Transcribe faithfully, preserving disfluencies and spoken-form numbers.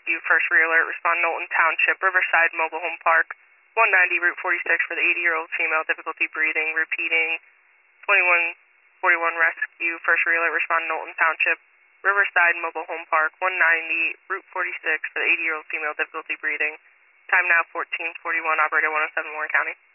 Rescue, first re-alert, respond Knowlton Township, Riverside Mobile Home Park, one ninety, Route forty-six for the eighty-year-old female, difficulty breathing, repeating, twenty-one forty-one Rescue, first re-alert, respond Knowlton Township, Riverside Mobile Home Park, one ninety, Route forty-six for the eighty-year-old female, difficulty breathing. Time now fourteen forty-one, operator one oh seven, Warren County.